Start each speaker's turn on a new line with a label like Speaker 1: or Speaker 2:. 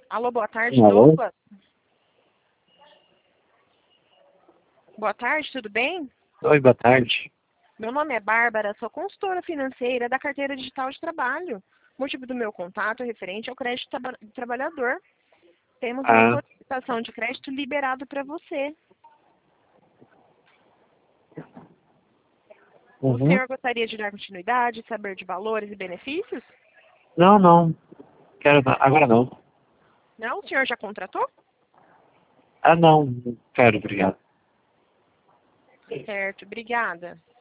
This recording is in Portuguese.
Speaker 1: Alô, boa tarde,
Speaker 2: Alô?
Speaker 1: Douglas. Boa tarde, tudo bem?
Speaker 2: Oi, boa tarde.
Speaker 1: Meu nome é Bárbara, sou consultora financeira da carteira digital de trabalho. O motivo do meu contato é referente ao crédito do trabalhador. Temos uma
Speaker 2: Ah,
Speaker 1: solicitação de crédito liberado para você. O
Speaker 2: uhum.
Speaker 1: senhor gostaria de dar continuidade, saber de valores e benefícios?
Speaker 2: Não, não. Quero não. Agora não.
Speaker 1: Não? O senhor já contratou?
Speaker 2: Ah, não. Não quero, obrigado.
Speaker 1: Certo, obrigada.